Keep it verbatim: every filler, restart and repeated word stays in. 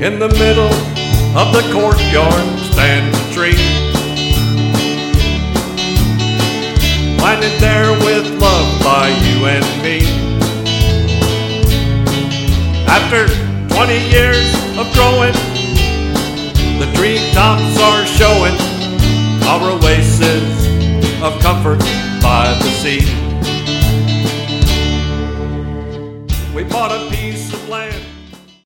In the middle of the courtyard stands a tree, planted there with love by you and me. After twenty years of growing, the treetops are showing our oasis of comfort by the sea. We bought a piece of land